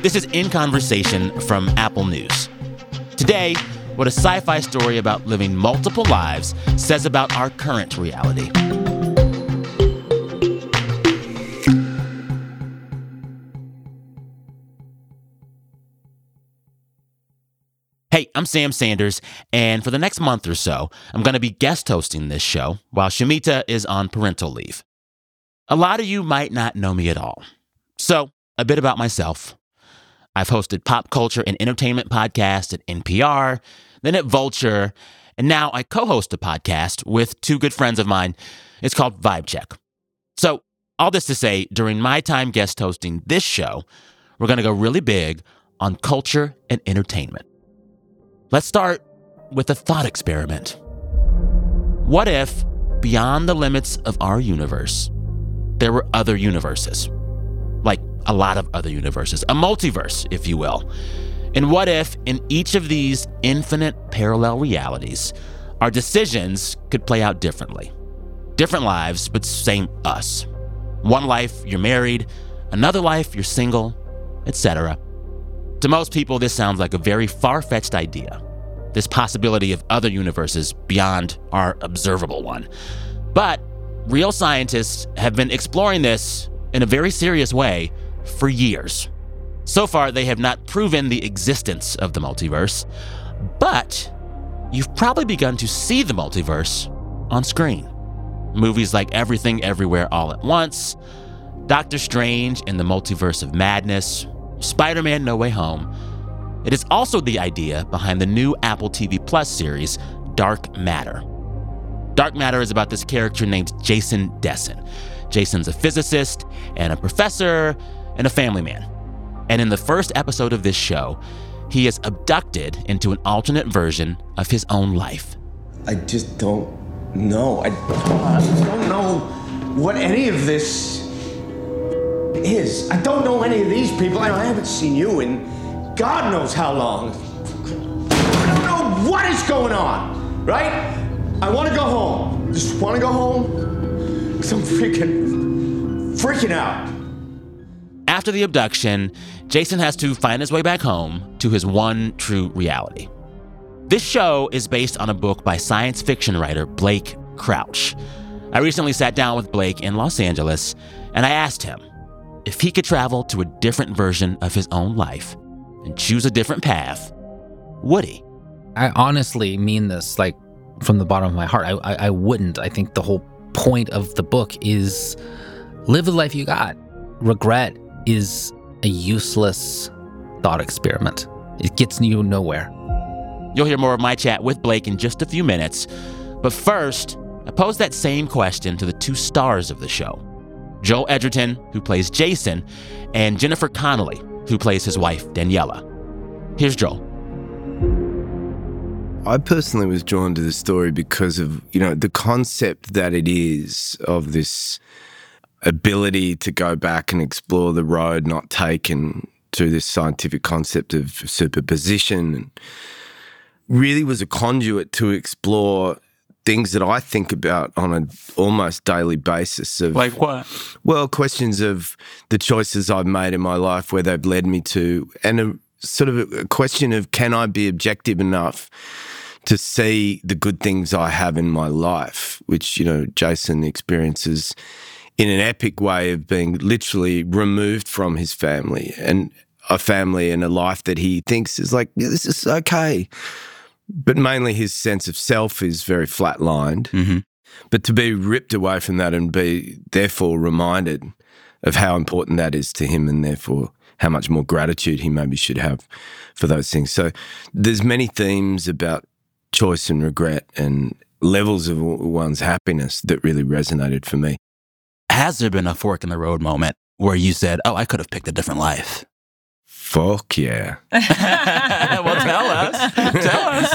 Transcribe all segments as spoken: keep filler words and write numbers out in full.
This is In Conversation from Apple News. Today, what a sci-fi story about living multiple lives says about our current reality. Hey, I'm Sam Sanders, and for the next month or so, I'm going to be guest hosting this show while Shamita is on parental leave. A lot of you might not know me at all. So, a bit about myself. I've hosted pop culture and entertainment podcasts at N P R, then at Vulture, and now I co-host a podcast with two good friends of mine. It's called Vibe Check. So, all this to say, during my time guest hosting this show, we're going to go really big on culture and entertainment. Let's start with a thought experiment. What if, beyond the limits of our universe, there were other universes? Like a lot of other universes, a multiverse, if you will. And what if, in each of these infinite parallel realities, our decisions could play out differently? Different lives, but same us. One life, you're married. Another life, you're single, et cetera. To most people, this sounds like a very far-fetched idea, this possibility of other universes beyond our observable one. But real scientists have been exploring this in a very serious way for years. So far, they have not proven the existence of the multiverse, but you've probably begun to see the multiverse on screen. Movies like Everything Everywhere All at Once, Doctor Strange and the Multiverse of Madness, Spider-Man No Way Home. It is also the idea behind the new Apple T V Plus series, Dark Matter. Dark Matter is about this character named Jason Desson. Jason's a physicist and a professor and a family man. And in the first episode of this show, he is abducted into an alternate version of his own life. I just don't know. I, I don't know what any of this is. I don't know any of these people. I haven't seen you in God knows how long. I don't know what is going on, right? I want to go home. Just want to go home. Because I'm freaking, freaking out. After the abduction, Jason has to find his way back home to his one true reality. This show is based on a book by science fiction writer Blake Crouch. I recently sat down with Blake in Los Angeles, and I asked him if he could travel to a different version of his own life and choose a different path, would he? I honestly mean this, like, from the bottom of my heart. I, I, I wouldn't. I think the whole point of the book is live the life you got. Regret is a useless thought experiment. It gets you nowhere. You'll hear more of my chat with Blake in just a few minutes. But first, I posed that same question to the two stars of the show, Joel Edgerton, who plays Jason, and Jennifer Connelly, who plays his wife, Daniela. Here's Joel. I personally was drawn to the story because of, you know, the concept that it is of this ability to go back and explore the road not taken to this scientific concept of superposition, and really was a conduit to explore things that I think about on an almost daily basis. Of, like what? Well, questions of the choices I've made in my life, where they've led me to, and a sort of a question of, can I be objective enough to see the good things I have in my life, which, you know, Jason experiences in an epic way of being literally removed from his family, and a family and a life that he thinks is like, yeah, this is okay. But mainly his sense of self is very flatlined. Mm-hmm. But to be ripped away from that and be therefore reminded of how important that is to him, and therefore how much more gratitude he maybe should have for those things. So there's many themes about choice and regret and levels of one's happiness that really resonated for me. Has there been a fork in the road moment where you said, oh, I could have picked a different life? Fuck yeah. Well, tell us. Tell us.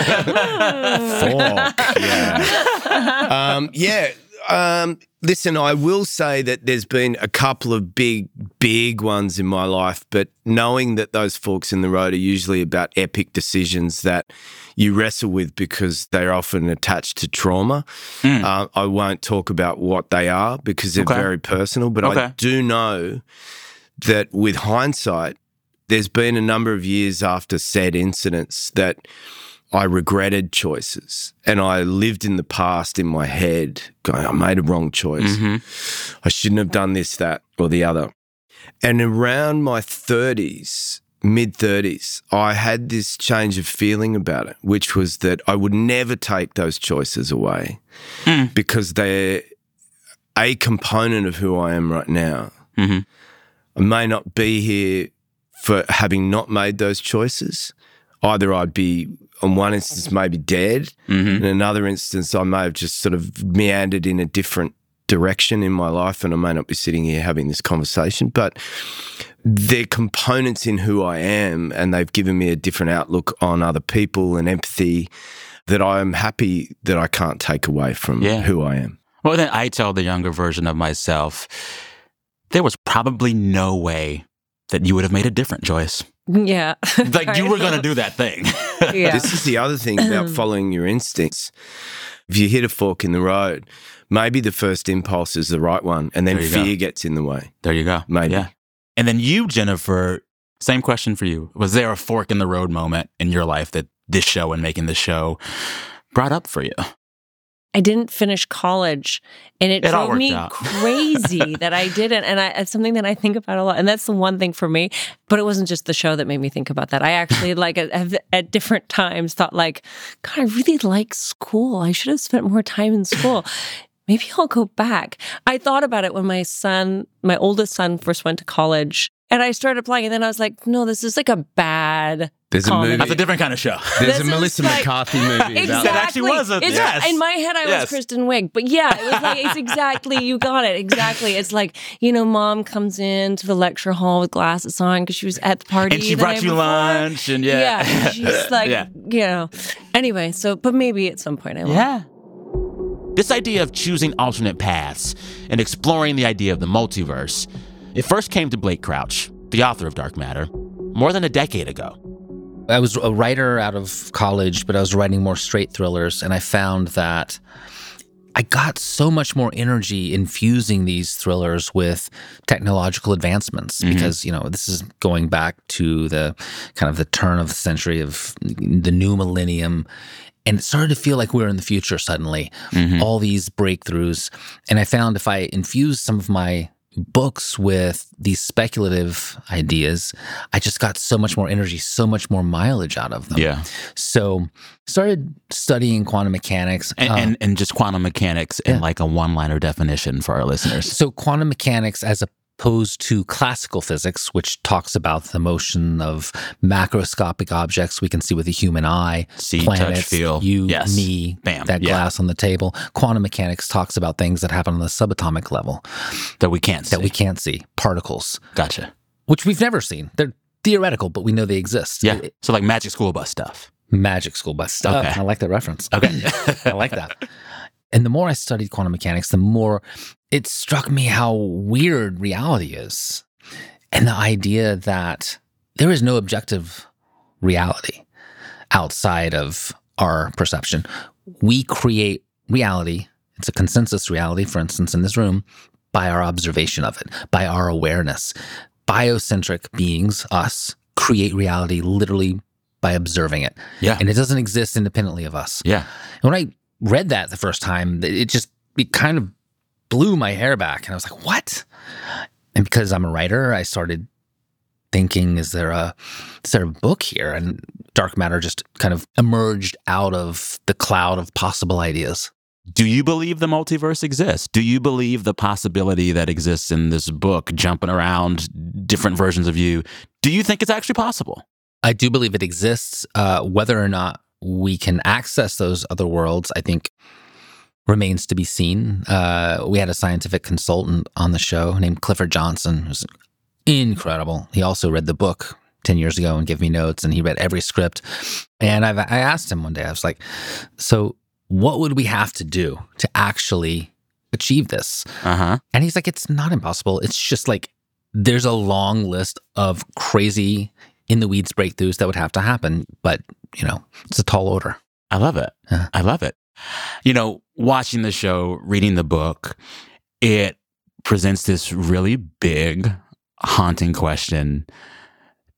Fuck yeah. Um, yeah. Um, listen, I will say that there's been a couple of big, big ones in my life, but knowing that those forks in the road are usually about epic decisions that you wrestle with because they're often attached to trauma. Mm. Uh, I won't talk about what they are because they're okay. very personal, but okay. I do know that with hindsight, There's been a number of years after said incidents that I regretted choices, and I lived in the past in my head going, I made a wrong choice. Mm-hmm. I shouldn't have done this, that, or the other. And around my thirties, mid-thirties, I had this change of feeling about it, which was that I would never take those choices away mm. because they're a component of who I am right now. Mm-hmm. I may not be here for having not made those choices. Either I'd be, on one instance, maybe dead. Mm-hmm. In another instance, I may have just sort of meandered in a different direction in my life, and I may not be sitting here having this conversation. But they're components in who I am, and they've given me a different outlook on other people and empathy that I'm happy that I can't take away from yeah. who I am. Well, then I tell the younger version of myself, there was probably no way that you would have made a different choice. Yeah. Like you were going to do that thing. Yeah. This is the other thing about following your instincts. If you hit a fork in the road, maybe the first impulse is the right one, and then fear go. gets in the way. There you go. Maybe. Yeah. And then you, Jennifer, same question for you. Was there a fork in the road moment in your life that this show and making this show brought up for you? I didn't finish college, and it, it drove me out. crazy that I didn't. And I, it's something that I think about a lot. And that's the one thing for me. But it wasn't just the show that made me think about that. I actually, like, have, at different times thought, like, God, I really like school. I should have spent more time in school. Maybe I'll go back. I thought about it when my son, my oldest son, first went to college. And I started applying, and then I was like, no, this is like a bad There's comedy. a movie. That's a different kind of show. There's This a Melissa like, McCarthy movie. Exactly. About That actually was a, it's, yes. In my head, I yes. was Kristen Wiig. But yeah, it was like, it's exactly, you got it, exactly. It's like, you know, mom comes into the lecture hall with glasses on because she was at the party. And she the brought night you before. lunch, and yeah. Yeah, she's like, yeah. you know. Anyway, so, but maybe at some point I will. Yeah. This idea of choosing alternate paths and exploring the idea of the multiverse, it first came to Blake Crouch, the author of Dark Matter, more than a decade ago. I was a writer out of college, but I was writing more straight thrillers, and I found that I got so much more energy infusing these thrillers with technological advancements mm-hmm. because, you know, this is going back to the kind of the turn of the century of the new millennium. And it started to feel like we were in the future suddenly, mm-hmm. all these breakthroughs. And I found if I infused some of my books with these speculative ideas, I just got so much more energy, so much more mileage out of them. Yeah. So started studying quantum mechanics. And, um, and, and just quantum mechanics in yeah. like a one-liner definition for our listeners. So quantum mechanics as opposed to classical physics, which talks about the motion of macroscopic objects we can see with the human eye, see, planets, touch, feel. you, yes. me, Bam. that yeah. glass on the table. Quantum mechanics talks about things that happen on the subatomic level That we can't see. that we can't see, particles, Gotcha. which we've never seen. They're theoretical, but we know they exist. Yeah. It- So like Magic School Bus stuff. Magic School Bus stuff. Okay. I like that reference. Okay. I like that. And the more I studied quantum mechanics, the more it struck me how weird reality is. And the idea that there is no objective reality outside of our perception. We create reality. It's a consensus reality, for instance, in this room, by our observation of it, by our awareness. Biocentric beings, us, create reality literally by observing it. Yeah. And it doesn't exist independently of us. Yeah. And when I read that the first time, it just, it kind of blew my hair back. And I was like, what? And because I'm a writer, I started thinking, is there a, is there a book here? And Dark Matter just kind of emerged out of the cloud of possible ideas. Do you believe the multiverse exists? Do you believe the possibility that exists in this book, jumping around different versions of you? Do you think it's actually possible? I do believe it exists. Uh, whether or not we can access those other worlds, I think remains to be seen. Uh, we had a scientific consultant on the show named Clifford Johnson, who's incredible. He also read the book ten years ago and gave me notes, and he read every script. And I've, I asked him one day, I was like, so what would we have to do to actually achieve this? Uh-huh. And he's like, it's not impossible. It's just like there's a long list of crazy in the weeds breakthroughs that would have to happen. But, you know, it's a tall order. I love it. Yeah. I love it. You know, watching the show, reading the book, it presents this really big, haunting question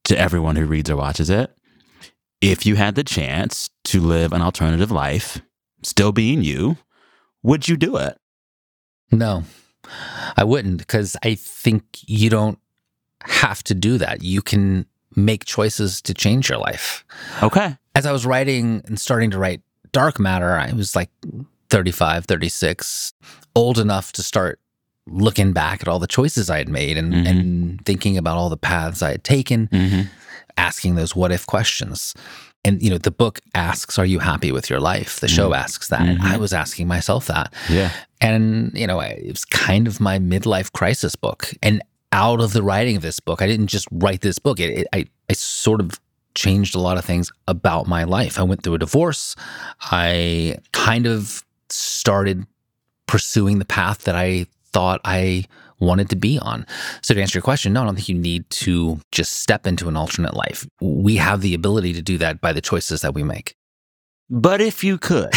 to everyone who reads or watches it. If you had the chance to live an alternative life, still being you, would you do it? No, I wouldn't, because I think you don't have to do that. You can make choices to change your life. Okay. As I was writing and starting to write Dark Matter, I was like thirty-five, thirty-six, old enough to start looking back at all the choices I had made and, Mm-hmm. and thinking about all the paths I had taken, Mm-hmm. asking those what if questions. And, you know, the book asks, are you happy with your life? The show asks that. And I was asking myself that. Yeah. And, you know, I, it was kind of my midlife crisis book. And out of the writing of this book, I didn't just write this book. It, it, I, I sort of changed a lot of things about my life. I went through a divorce. I kind of started pursuing the path that I thought I wanted to be on. So to answer your question, no, I don't think you need to just step into an alternate life. We have the ability to do that by the choices that we make. But if you could,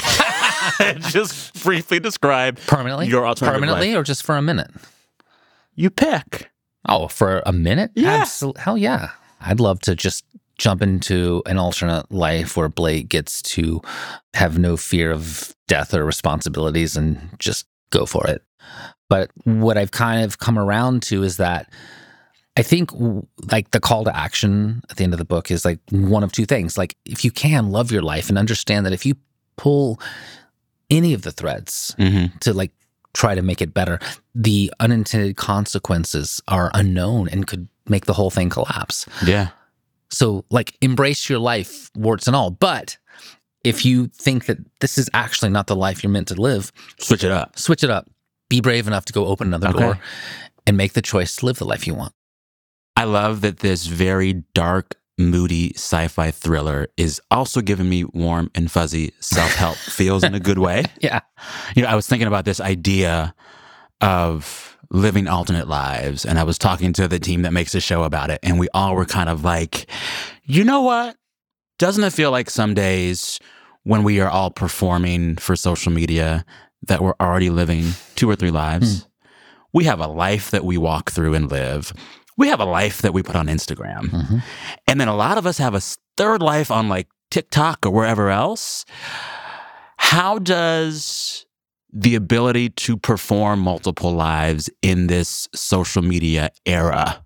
just briefly describe Permanently? your alternative Permanently life. or just for a minute? You pick. Oh, for a minute? Yeah. Absol- hell yeah. I'd love to just jump into an alternate life where Blake gets to have no fear of death or responsibilities and just go for it. But what I've kind of come around to is that I think w- like the call to action at the end of the book is like one of two things. Like if you can love your life and understand that if you pull any of the threads Mm-hmm. to like try to make it better, the unintended consequences are unknown and could make the whole thing collapse. Yeah. So like embrace your life, warts and all. But if you think that this is actually not the life you're meant to live, Switch it up. switch it up. Be brave enough to go open another Okay. door and make the choice to live the life you want. I love that this very dark, moody sci-fi thriller is also giving me warm and fuzzy self-help feels in a good way. Yeah. You know, I was thinking about this idea of living alternate lives, and I was talking to the team that makes the show about it, and we all were kind of like, you know what? Doesn't it feel like some days when we are all performing for social media that we're already living two or three lives? We have a life that we walk through and live. We have a life that we put on Instagram. Mm-hmm. And then a lot of us have a s- third life on like TikTok or wherever else. How does the ability to perform multiple lives in this social media era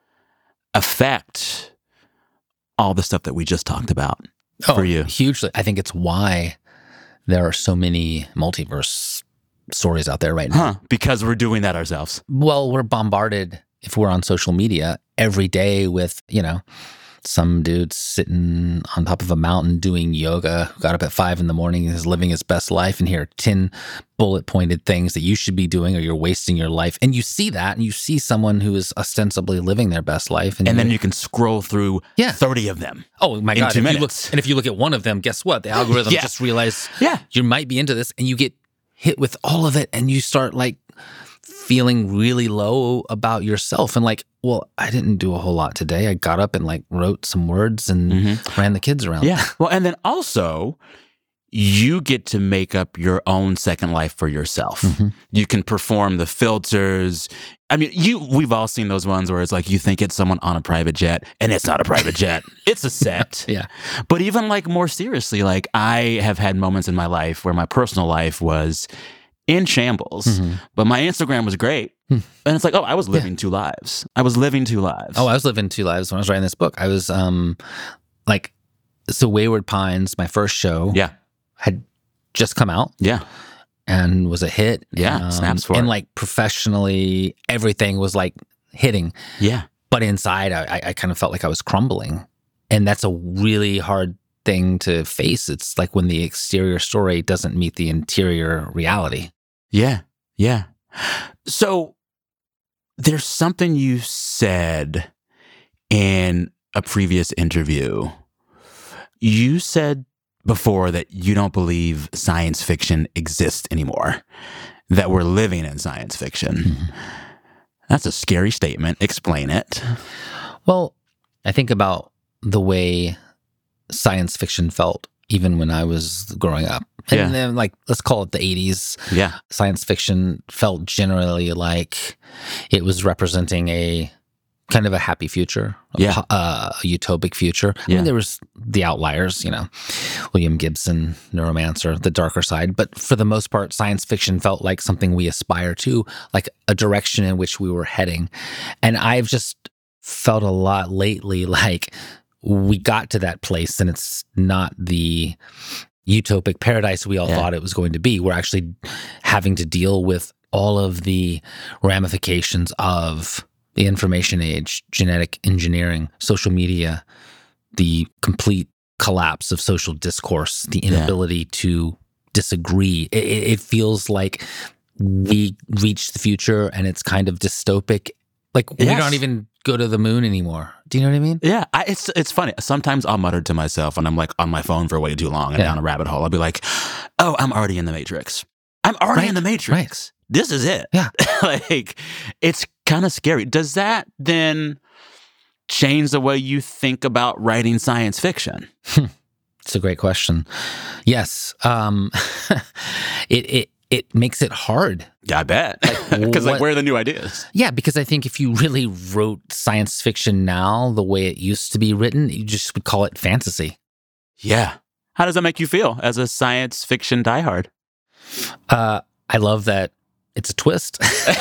affect all the stuff that we just talked about for you? Hugely. I think it's why there are so many multiverse stories out there right now. Huh? Because we're doing that ourselves. Well, we're bombarded, if we're on social media, every day with, you know, some dude sitting on top of a mountain doing yoga, who got up at five in the morning and is living his best life. And here are ten bullet pointed things that you should be doing or you're wasting your life. And you see that and you see someone who is ostensibly living their best life. And, And then you're- you can scroll through Yeah. thirty of them. oh my in God. two If you look, minutes. and if you look at one of them, guess what? The algorithm Yeah. just realized Yeah. you might be into this and you get hit with all of it and you start like feeling really low about yourself and like, well, I didn't do a whole lot today. I got up and like wrote some words and ran the kids around. Yeah. Well, and then also, you get to make up your own second life for yourself. You can perform the filters. I mean, you we've all seen those ones where it's like you think it's someone on a private jet and it's not a private jet. It's a set. Yeah. But even like more seriously, like I have had moments in my life where my personal life was in shambles, Mm-hmm. but my Instagram was great. And it's like, oh, I was living two lives. I was living two lives. Oh, I was living two lives when I was writing this book. I was um like, so Wayward Pines, my first show, yeah. had just come out Yeah. and was a hit. Yeah, Um, snaps for And it. like professionally, everything was like hitting. Yeah. But inside, I, I- I kind of felt like I was crumbling. And that's a really hard thing to face. It's like when the exterior story doesn't meet the interior reality. Yeah. Yeah. So there's something you said in a previous interview. You said before that you don't believe science fiction exists anymore, that we're living in science fiction. That's a scary statement. Explain it. Well, I think about the way science fiction felt even when I was growing up. And Yeah. then, like, let's call it the eighties. Yeah. Science fiction felt generally like it was representing a kind of a happy future, a, Yeah. po- uh, a utopic future. I Yeah. mean, there was the outliers, you know, William Gibson, Neuromancer, the darker side. But for the most part, science fiction felt like something we aspire to, like a direction in which we were heading. And I've just felt a lot lately like we got to that place and it's not the utopic paradise we all Yeah. thought it was going to be. We're actually having to deal with all of the ramifications of the information age, genetic engineering, social media, the complete collapse of social discourse, the inability to disagree. It, it feels like we reached the future and it's kind of dystopic. Like we Yes. don't even go to the moon anymore. Do you know what I mean? Yeah, I, it's it's funny. Sometimes I'll mutter to myself when I'm like on my phone for way too long and Yeah. down a rabbit hole. I'll be like, "Oh, I'm already in the Matrix. I'm already Right, in the Matrix. This is it." Yeah. Like, it's kind of scary. Does that then change the way you think about writing science fiction? It's a great question. Yes. Um, it, it, it makes it hard. Yeah, I bet. Because like, what- where are the new ideas? Yeah, because I think if you really wrote science fiction now the way it used to be written, you just would call it fantasy. Yeah. How does that make you feel as a science fiction diehard? Uh, I love that it's a twist.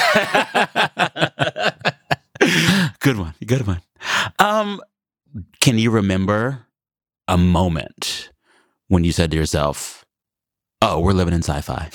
Good one. Good one. Um, can you remember a moment when you said to yourself, "Oh, we're living in sci-fi"?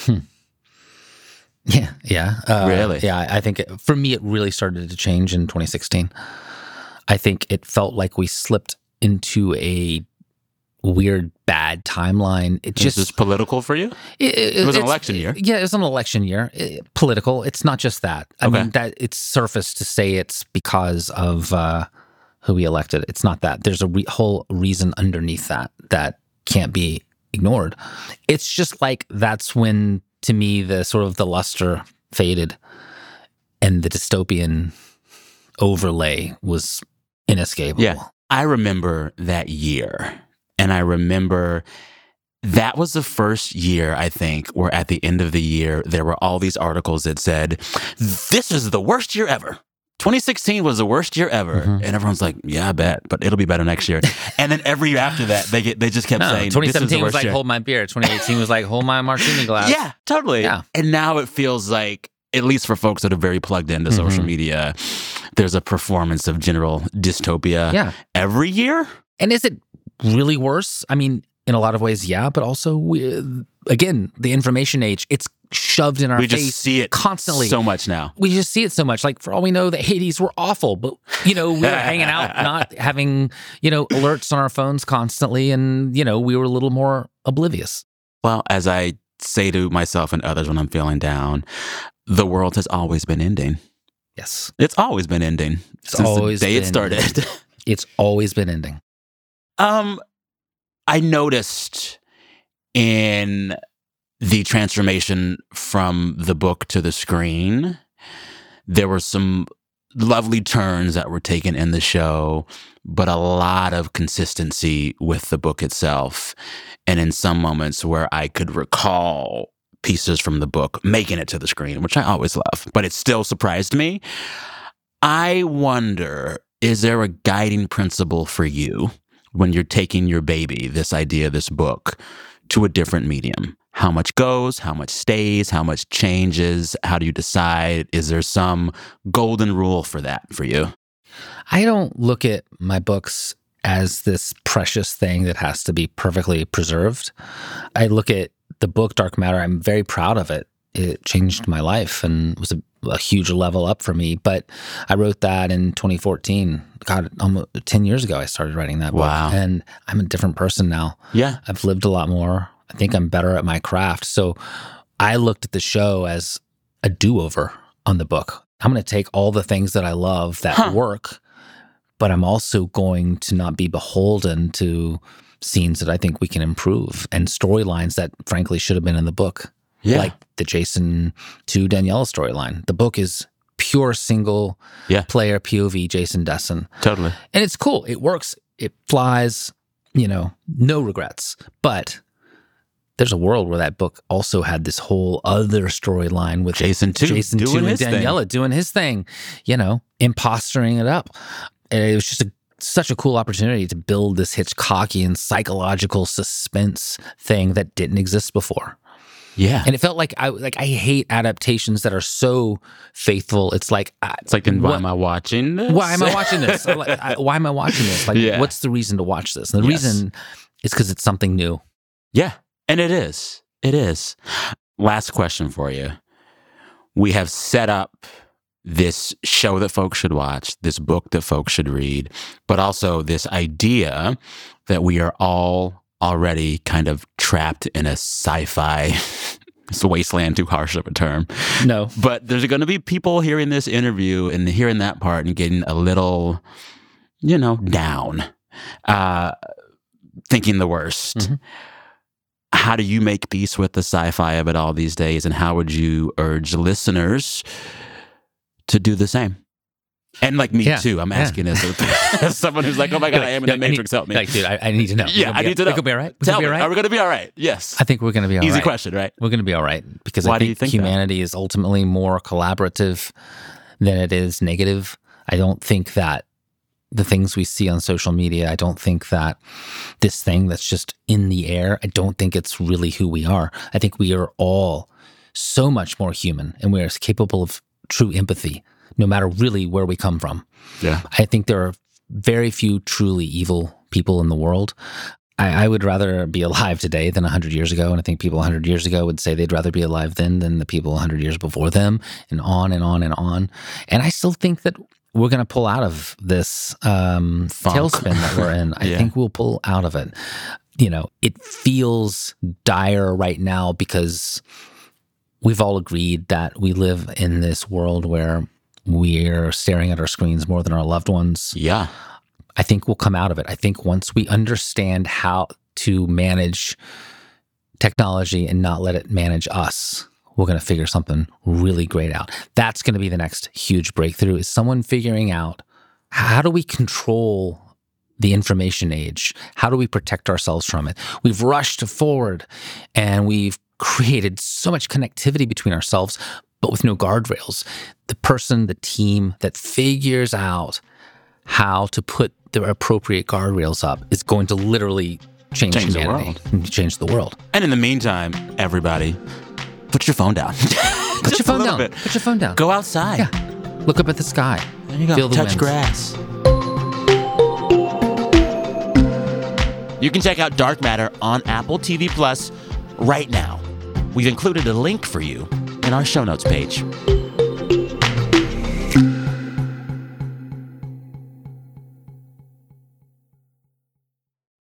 Yeah, yeah. Uh, Really? Yeah, I I think it, for me, it really started to change in twenty sixteen. I think it felt like we slipped into a weird, bad timeline. It Is just this political for you? It, It was an it's- election year. Yeah, it was an election year. It- political. It's not just that. I Okay. mean, that it's surfaced to say it's because of uh, who we elected. It's not that. There's a re- whole reason underneath that that can't be ignored. It's just like that's when, to me, the sort of the luster faded, and the dystopian overlay was inescapable. Yeah. I remember that year. And I remember that was the first year, I think, where at the end of the year, there were all these articles that said, "This is the worst year ever. twenty sixteen was the worst year ever." Mhm. And everyone's like, "Yeah, I bet, but it'll be better next year." And then every year after that, they get they just kept No, saying, twenty "This is the seventeen was worst like year." hold my beer. twenty eighteen was like hold my martini glass. Yeah, totally. Yeah. And now it feels like, at least for folks that are very plugged into social Mhm. media, there's a performance of general dystopia Yeah. every year. And is it really worse? I mean, in a lot of ways, yeah, but also, we, again, the information age, it's shoved in our We face just see it constantly. so much now. We just see it so much. Like, for all we know, the eighties were awful, but, you know, we were hanging out, not having, you know, alerts on our phones constantly. And, you know, we were a little more oblivious. Well, as I say to myself and others when I'm feeling down, the world has always been ending. Yes. It's always been ending It's since always the day it been started. It's always been ending. um, I noticed in the transformation from the book to the screen, there were some lovely turns that were taken in the show, but a lot of consistency with the book itself. And in some moments where I could recall pieces from the book making it to the screen, which I always love, but it still surprised me. I wonder, is there a guiding principle for you when you're taking your baby, this idea, this book, to a different medium? How much goes, how much stays, how much changes? How do you decide? Is there some golden rule for that for you? I don't look at my books as this precious thing that has to be perfectly preserved. I look at the book Dark Matter. I'm very proud of it. It changed my life and was a, a huge level up for me. But I wrote that in twenty fourteen. God, almost ten years ago, I started writing that book. Wow. And I'm a different person now. Yeah. I've lived a lot more. I think I'm better at my craft. So I looked at the show as a do-over on the book. I'm going to take all the things that I love that Huh. work, but I'm also going to not be beholden to scenes that I think we can improve and storylines that frankly should have been in the book. Yeah. Like the Jason to Daniela storyline. The book is pure single Yeah. player P O V Jason Dessen. Totally. And it's cool. It works. It flies, you know, no regrets. But there's a world where that book also had this whole other storyline with Jason too, Jason doing too, and his thing. Daniela doing his thing, you know, impostering it up. And it was just a, such a cool opportunity to build this Hitchcockian psychological suspense thing that didn't exist before. Yeah. And it felt like I like I hate adaptations that are so faithful. It's like I, It's like, then why what- am I watching this? why am I watching this? I, like, I, why am I watching this? Like, Yeah. what's the reason to watch this? And the Yes. reason is because it's something new. Yeah. And it is. It is. Last question for you. We have set up this show that folks should watch, this book that folks should read, but also this idea that we are all already kind of trapped in a sci-fi it's a wasteland, too harsh of a term. No. But there's going to be people hearing this interview and hearing that part and getting a little, you know, down, uh, thinking the worst. Mm-hmm. How do you make peace with the sci-fi of it all these days? And how would you urge listeners to do the same? And like me Yeah, too. I'm yeah. asking this as someone who's like, oh my God, I am in the I need- Matrix, help me. Like, dude, I, I need to know. Yeah, We're gonna I be- need to know. We're going to be all right? We're Tell gonna be me, all right? are we going to be all right? Yes. I think we're going to be all Easy right. question, right? We're going to be all right because Why I do think, you think that? humanity is ultimately more collaborative than it is negative. I don't think that the things we see on social media, I don't think that this thing that's just in the air, I don't think it's really who we are. I think we are all so much more human and we are capable of true empathy, no matter really where we come from. Yeah. I think there are very few truly evil people in the world. I, I would rather be alive today than one hundred years ago. And I think people one hundred years ago would say they'd rather be alive then than the people one hundred years before them, and on and on and on. And I still think that we're going to pull out of this um, Funk. tailspin that we're in. I Yeah. think we'll pull out of it. You know, it feels dire right now because we've all agreed that we live in this world where we're staring at our screens more than our loved ones. Yeah. I think we'll come out of it. I think once we understand how to manage technology and not let it manage us, we're going to figure something really great out. That's going to be the next huge breakthrough, is someone figuring out, how do we control the information age? How do we protect ourselves from it? We've rushed forward and we've created so much connectivity between ourselves, but with no guardrails. The person, the team that figures out how to put the appropriate guardrails up is going to literally change, Change the humanity, world. and change the world. And in the meantime, everybody, put your phone down. Put Just your a phone little down. bit. Put your phone down. Go outside. Yeah. Look up at the sky. There you go. Feel the Touch winds. grass. You can check out Dark Matter on Apple T V Plus right now. We've included a link for you in our show notes page.